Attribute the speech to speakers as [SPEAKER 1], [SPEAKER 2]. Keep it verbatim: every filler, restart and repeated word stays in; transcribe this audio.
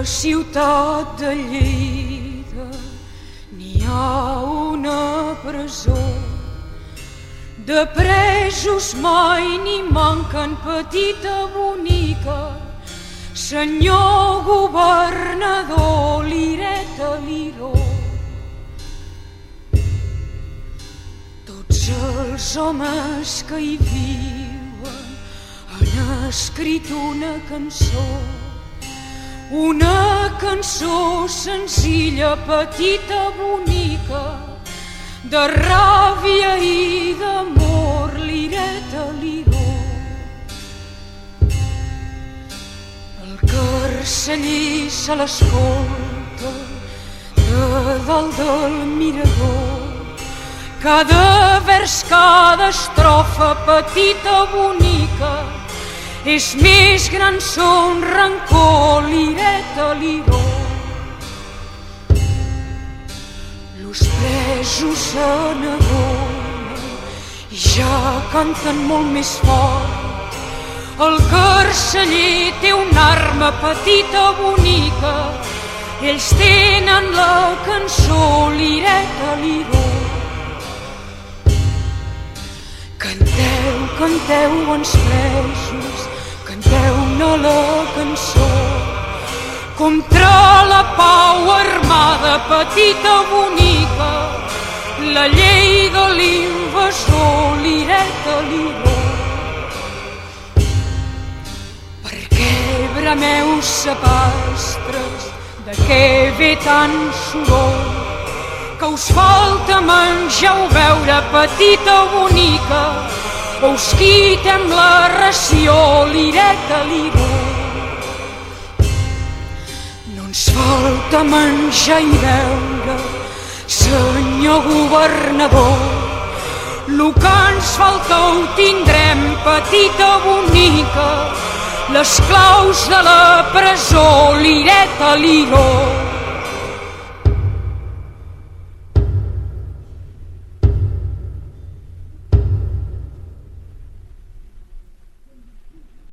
[SPEAKER 1] la ciutat de Lleida n'hi ha una presó. De presos mai n'hi manquen, petita bonica, senyor governador, lireta, liró. Tots els homes que hi viuen han escrit una cançó, una cançó senzilla, petita, bonica, de ràbia i d'amor, lireta, liró. El carceller se l'escolta de dalt del mirador. Cada vers, cada estrofa, petita, bonica, és més gran son rancor, lireta, liró. Los presos se n'adonen i ja canten molt més fort. El carceller té una arma, petita, bonica, ells tenen la cançó, lireta, liró. Canteu, canteu, bons presos, canteu-ne la cançó, contra la pau armada, petita, bonica, la llei de l'invasor, lireta, liró. Per què brameu sapastres, de què ve tant soroll? Que us falta menjar o beure, petita, bonica, o us quitem la ració, lireta, liró. No ens falta menjar i beure, senyor governador, lo que ens falta ho tindrem, petita, bonica, les claus de la presó, lireta, liró.